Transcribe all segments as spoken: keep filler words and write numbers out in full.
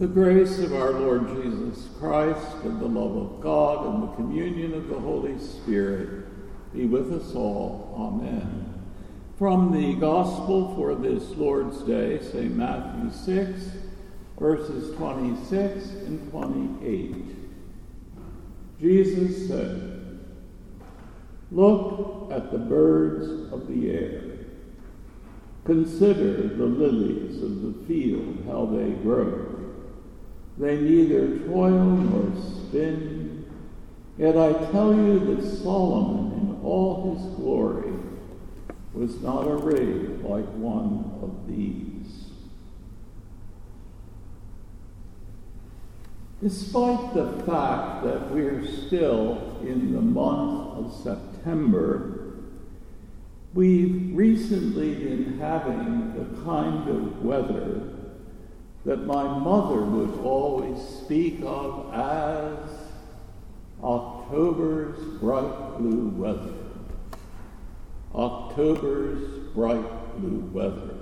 The grace of our Lord Jesus Christ, and the love of God, and the communion of the Holy Spirit be with us all. Amen. From the Gospel for this Lord's Day, Saint Matthew six, verses twenty-six and twenty-eight. Jesus said, "Look at the birds of the air. Consider the lilies of the field, how they grow. They neither toil nor spin, yet I tell you that Solomon in all his glory was not arrayed like one of these." Despite the fact that we're still in the month of September, we've recently been having the kind of weather that my mother would always speak of as October's bright blue weather. October's bright blue weather.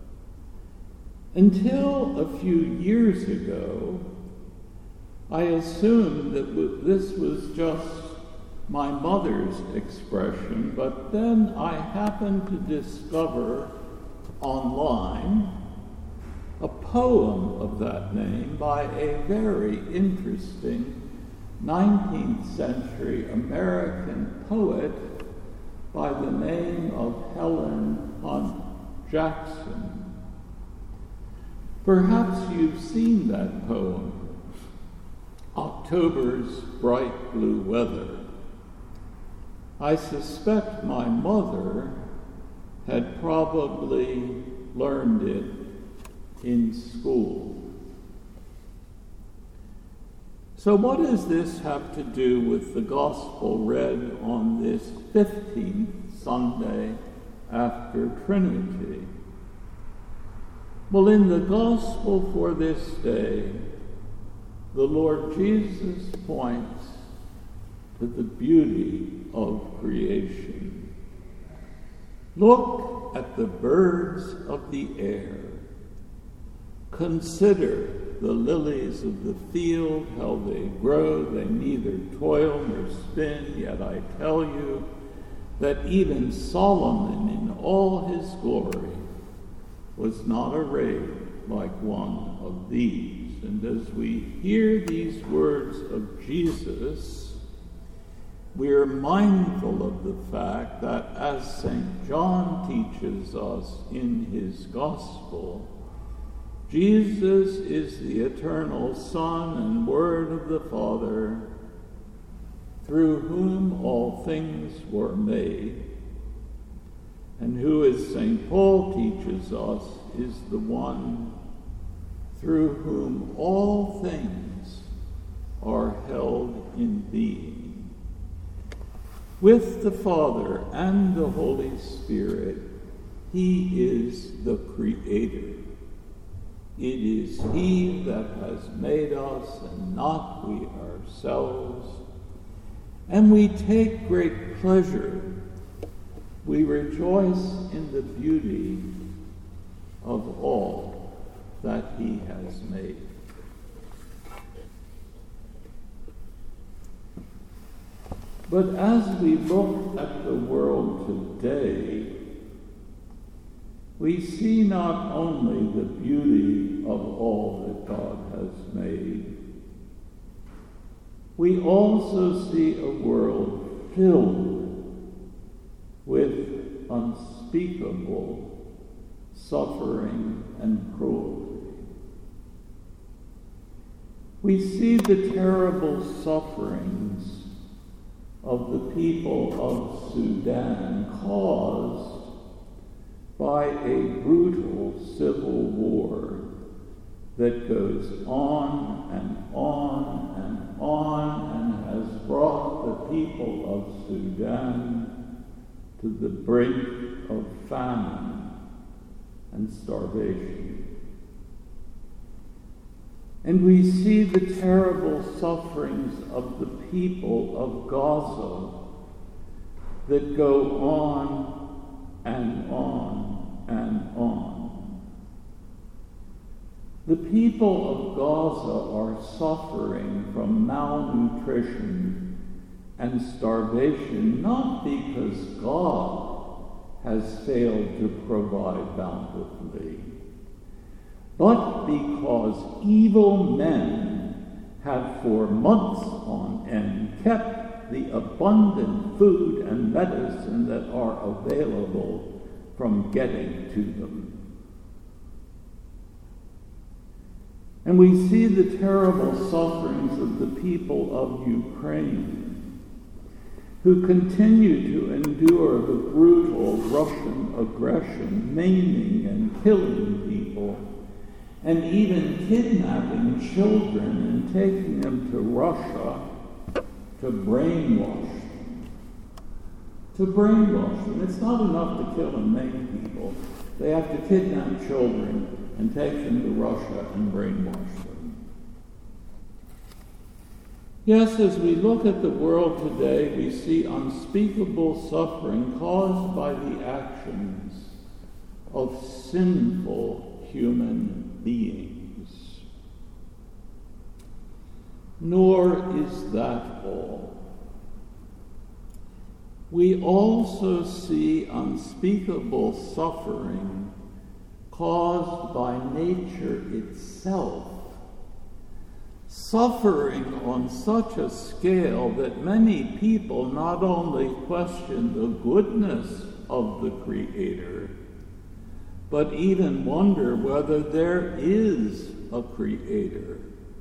Until a few years ago, I assumed that this was just my mother's expression, but then I happened to discover online a poem of that name by a very interesting nineteenth century American poet by the name of Helen Hunt Jackson. Perhaps you've seen that poem, October's Bright Blue Weather. I suspect my mother had probably learned it in school. So what does this have to do with the gospel read on this fifteenth Sunday after Trinity? Well, in the gospel for this day, the Lord Jesus points to the beauty of creation. Look at the birds of the air. Consider the lilies of the field, how they grow. They neither toil nor spin, yet I tell you that even Solomon in all his glory was not arrayed like one of these. And as we hear these words of Jesus, we're mindful of the fact that, as Saint John teaches us in his gospel, Jesus is the eternal Son and Word of the Father, through whom all things were made, and who, as Saint Paul teaches us, is the one through whom all things are held in being. With the Father and the Holy Spirit, he is the Creator. It is he that has made us and not we ourselves. And we take great pleasure. We rejoice in the beauty of all that he has made. But as we look at the world today, we see not only the beauty of all that God has made, we also see a world filled with unspeakable suffering and cruelty. We see the terrible sufferings of the people of Sudan caused by a brutal civil war that goes on and on and on and has brought the people of Sudan to the brink of famine and starvation. And we see the terrible sufferings of the people of Gaza that go on and on and on. The people of Gaza are suffering from malnutrition and starvation, not because God has failed to provide bountifully, but because evil men have for months on end kept the abundant food and medicine that are available from getting to them. And we see the terrible sufferings of the people of Ukraine, who continue to endure the brutal Russian aggression, maiming and killing people, and even kidnapping children and taking them to Russia to brainwash them. To brainwash them. It's not enough to kill and maim people. They have to kidnap children and take them to Russia and brainwash them. Yes, as we look at the world today, we see unspeakable suffering caused by the actions of sinful human beings. Nor is that all. We also see unspeakable suffering caused by nature itself, suffering on such a scale that many people not only question the goodness of the Creator, but even wonder whether there is a Creator.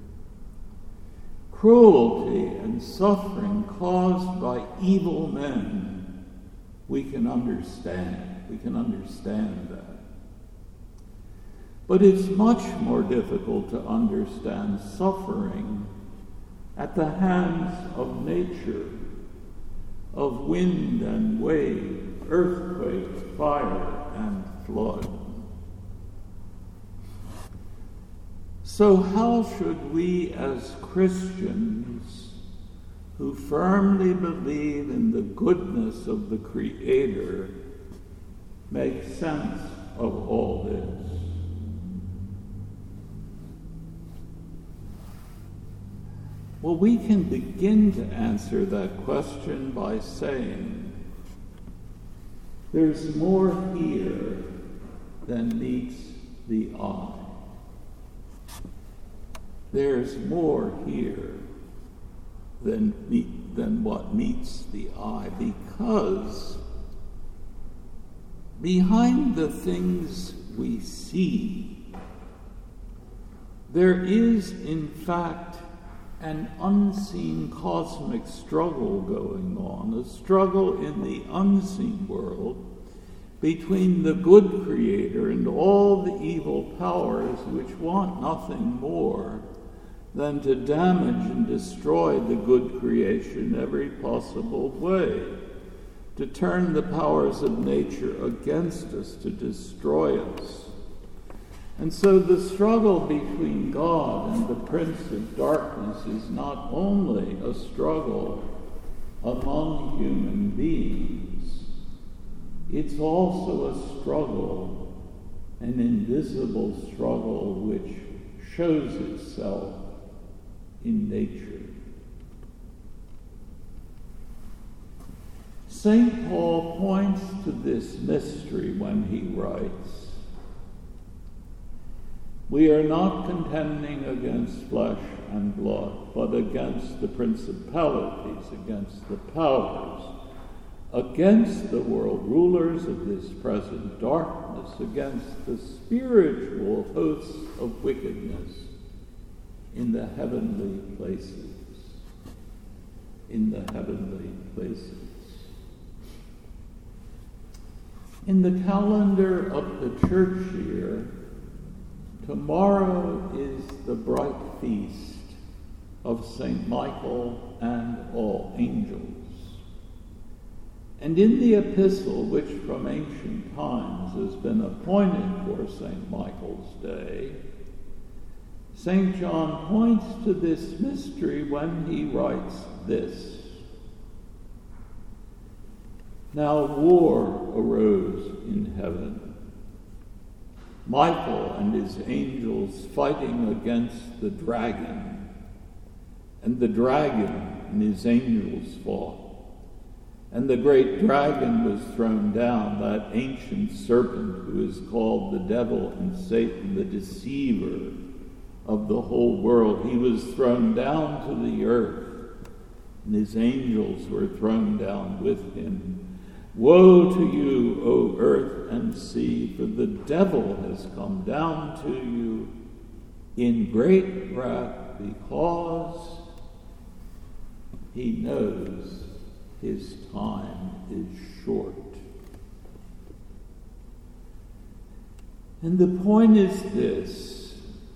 Cruelty and suffering caused by evil men, we can understand. We can understand that. But it's much more difficult to understand suffering at the hands of nature, of wind and wave, earthquake, fire, and flood. So how should we as Christians who firmly believe in the goodness of the Creator make sense of all this? Well, we can begin to answer that question by saying there's more here than meets the eye. There's more here than, meet, than what meets the eye, because behind the things we see, there is, in fact, an unseen cosmic struggle going on, a struggle in the unseen world between the good Creator and all the evil powers which want nothing more than to damage and destroy the good creation every possible way, to turn the powers of nature against us, to destroy us. And so the struggle between God and the Prince of Darkness is not only a struggle among human beings, it's also a struggle, an invisible struggle which shows itself in nature. Saint Paul points to this mystery when he writes, "We are not contending against flesh and blood, but against the principalities, against the powers, against the world rulers of this present darkness, against the spiritual hosts of wickedness in the heavenly places." In the heavenly places. In the calendar of the church year, tomorrow is the bright feast of Saint Michael and all angels. And in the epistle, which from ancient times has been appointed for Saint Michael's Day, Saint John points to this mystery when he writes this: "Now war arose in heaven. Michael and his angels fighting against the dragon, and the dragon and his angels fought. And the great dragon was thrown down, that ancient serpent who is called the devil and Satan, the deceiver of the whole world. He was thrown down to the earth, and his angels were thrown down with him. Woe to you, O earth and sea, for the devil has come down to you in great wrath, because he knows his time is short. And the point is this,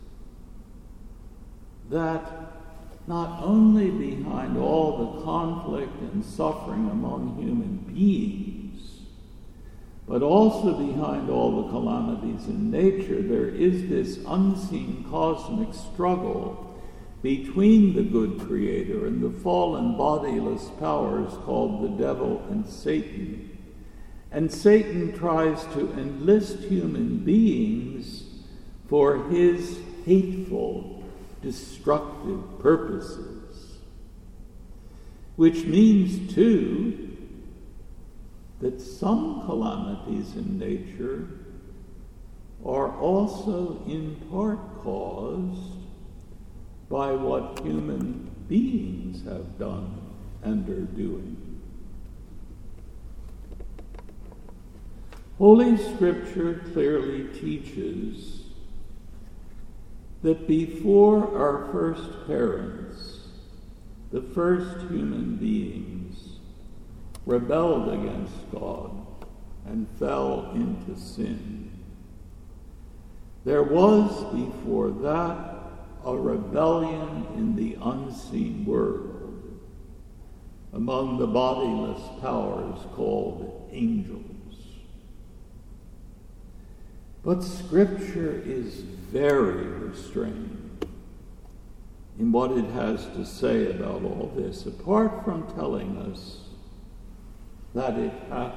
that not only behind all the conflict and suffering among human beings, but also behind all the calamities in nature, there is this unseen cosmic struggle between the good Creator and the fallen bodiless powers called the devil and Satan. And Satan tries to enlist human beings for his hateful, destructive purposes. Which means, too, that some calamities in nature are also in part caused by what human beings have done and are doing. Holy Scripture clearly teaches that before our first parents, the first human beings, rebelled against God and fell into sin, there was before that a rebellion in the unseen world among the bodiless powers called angels. But Scripture is very restrained in what it has to say about all this, apart from telling us that it happened.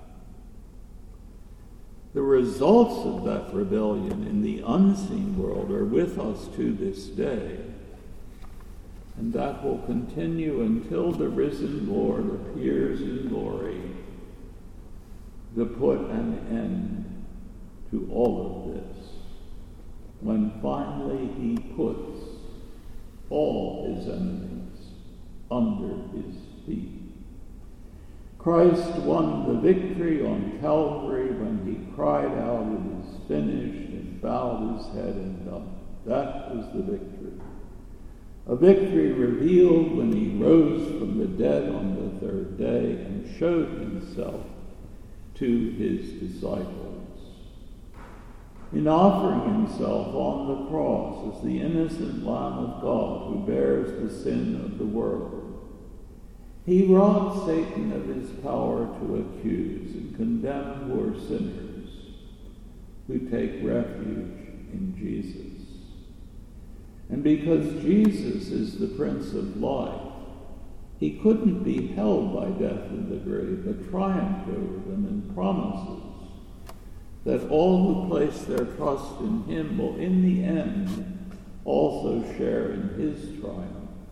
The results of that rebellion in the unseen world are with us to this day, and that will continue until the risen Lord appears in glory to put an end to all of this, when finally he puts all his enemies under his feet. Christ won the victory on Calvary when he cried out, "It is finished," and bowed his head and died. That was the victory. A victory revealed when he rose from the dead on the third day and showed himself to his disciples. In offering himself on the cross as the innocent Lamb of God who bears the sin of the world, he robbed Satan of his power to accuse and condemn poor sinners who take refuge in Jesus. And because Jesus is the Prince of Life, he couldn't be held by death in the grave, but triumphed over them and promises that all who place their trust in him will in the end also share in his triumph.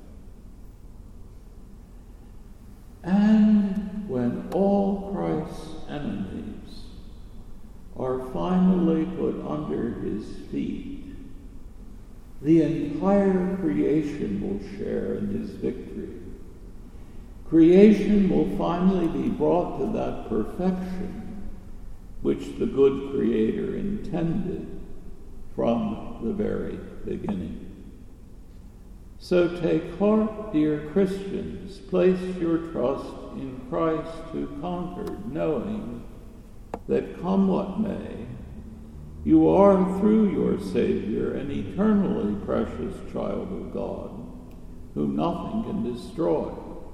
And when all Christ's enemies are finally put under his feet, the entire creation will share in his victory. Creation will finally be brought to that perfection which the good Creator intended from the very beginning. So take heart, dear Christians, place your trust in Christ who conquered, knowing that come what may, you are through your Savior an eternally precious child of God, whom nothing can destroy.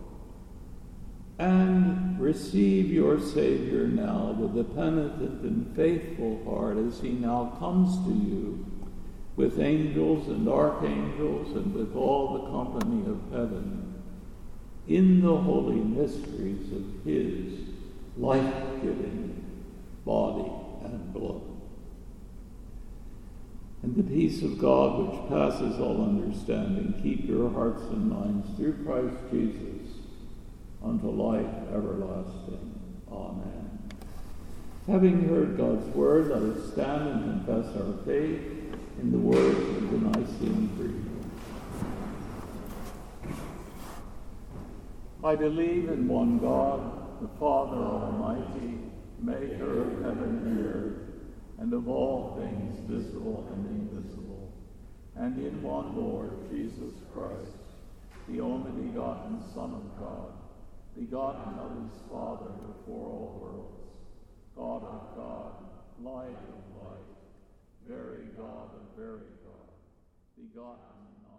And receive your Savior now with a penitent and faithful heart as he now comes to you with angels and archangels and with all the company of heaven in the holy mysteries of his life-giving body and blood. And the peace of God, which passes all understanding, keep your hearts and minds through Christ Jesus unto life everlasting. Amen. Having heard God's word, let us stand and confess our faith in the words of the Nicene Creed. I believe in one God, the Father Almighty, maker of heaven and earth, and of all things visible and invisible, and in one Lord Jesus Christ, the only begotten Son of God, begotten of his Father before all worlds, God of God, light of light, very God of very God, begotten